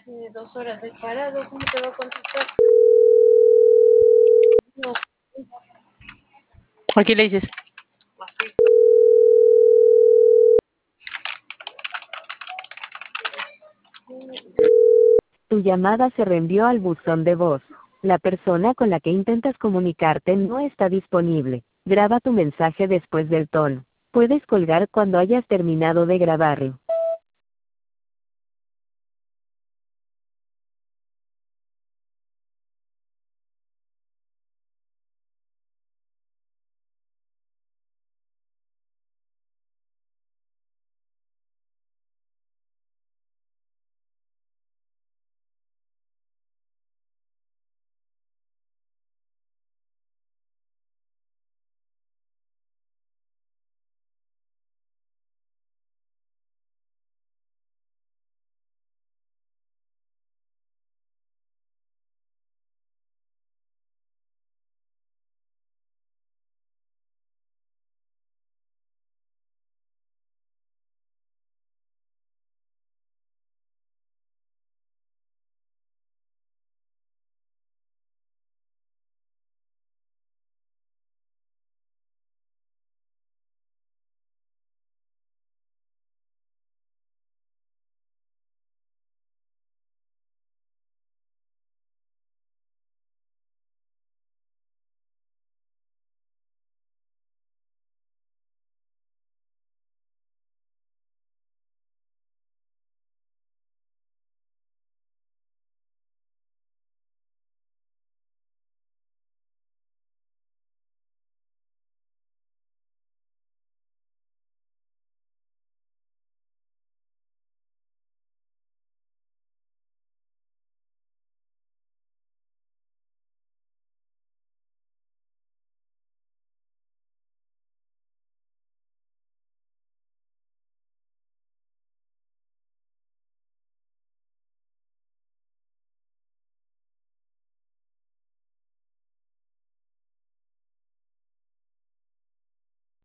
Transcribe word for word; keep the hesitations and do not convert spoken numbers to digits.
Tiene dos horas de parado, ¿cómo te va a contestar? No, ¿A qué le dices? así. Tu llamada se reenvió al buzón de voz. La persona con la que intentas comunicarte no está disponible. Graba tu mensaje después del tono. Puedes colgar cuando hayas terminado de grabarlo.